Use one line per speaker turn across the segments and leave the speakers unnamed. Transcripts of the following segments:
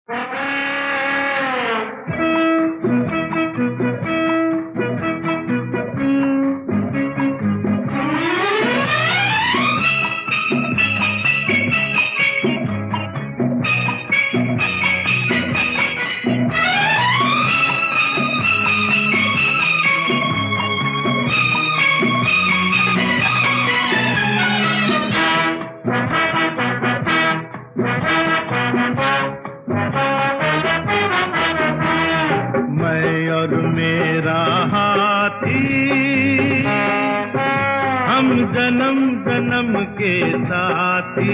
और मेरा हाथी हम जन्म जन्म के साथी,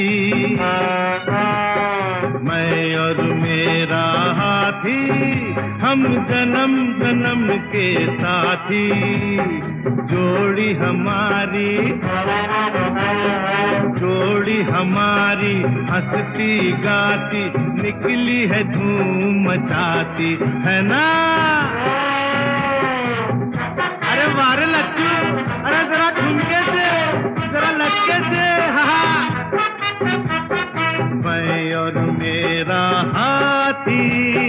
मैं और मेरा हाथी हम जन्म जन्म के साथी। जोड़ी हमारी हंसती गाती निकली है धूम मचाती है ना। अरे वारे लच्चू, अरे जरा ठुमके से, जरा लचके से, हाँ। मैं और मेरा हाथी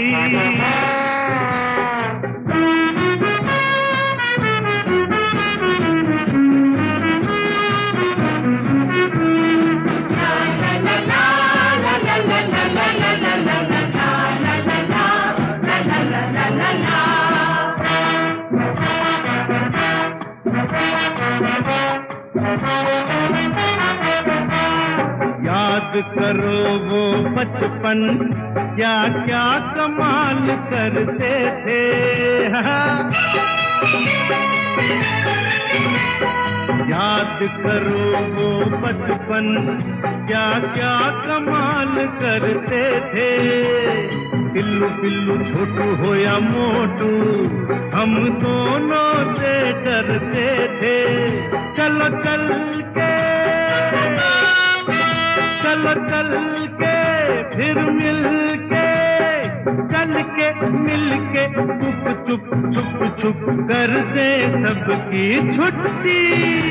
याद करो वो बचपन, क्या क्या कमाल करते थे। याद करो वो बचपन, क्या क्या कमाल करते थे। पिल्लू पिल्लू छोटू हो या मोटू, हम दोनों से डरते थे। चलो चल के, चलो चल के फिर मिल के, चल के मिल के चुप चुप छुप छुप कर दे सबकी छुट्टी।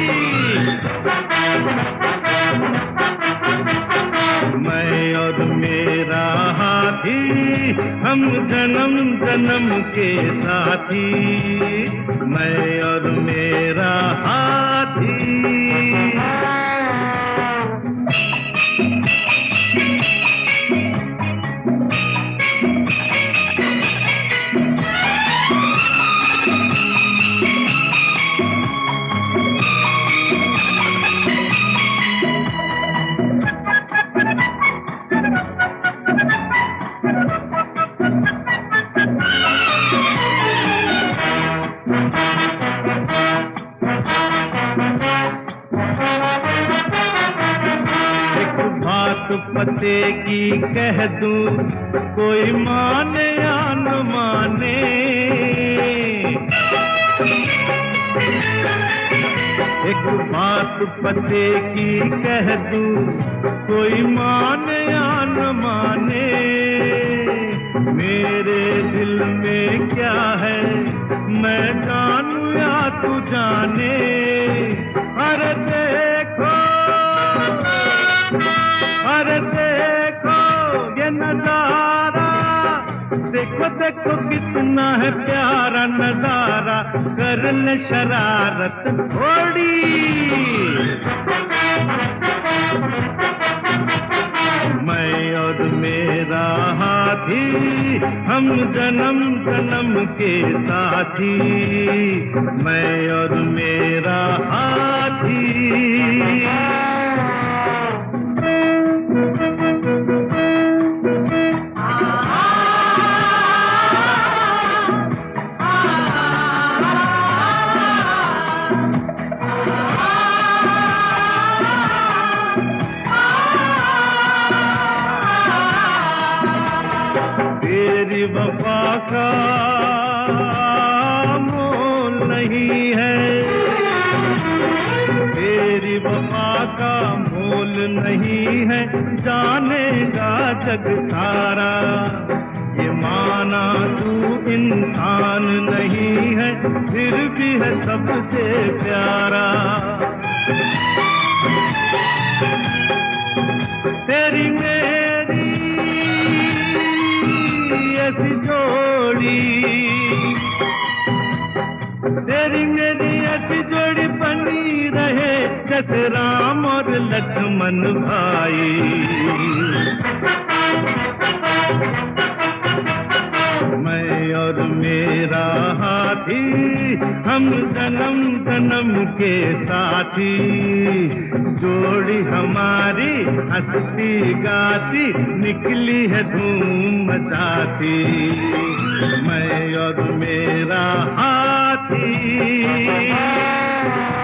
मैं और मेरा हाथी हम जन्म जन्म के साथी, मैं और मेरा हाथी। पते की कह दूं, कोई माने या न माने। एक बात पते की कह दूं, कोई माने या न माने। मेरे दिल में क्या है मैं जानूं या तू जाने। अरे देखो, अरे देखो ये नजारा, देखो देखो कितना है प्यारा नजारा। कर ले शरारत थोड़ी, मैं और मेरा हाथी हम जन्म जन्म के साथी, मैं और मेरा हाथी। तेरी वफा का मोल नहीं है, तेरी वफा का मोल नहीं है। जानेगा जग सारा ये माना तू इंसान नहीं है, फिर भी है सबसे प्यारा। तेरी मेरी ऐसी जोड़ी, तेरी मेरी ऐसी जोड़ी बनी रहे जैसे राम और लक्ष्मण भाई। मैं और मेरा हाथी, हम जन्म जन्म के साथी, जोड़ी हमारी हंसती गाती निकली है धूम मचाती। मैं और मेरा हाथी।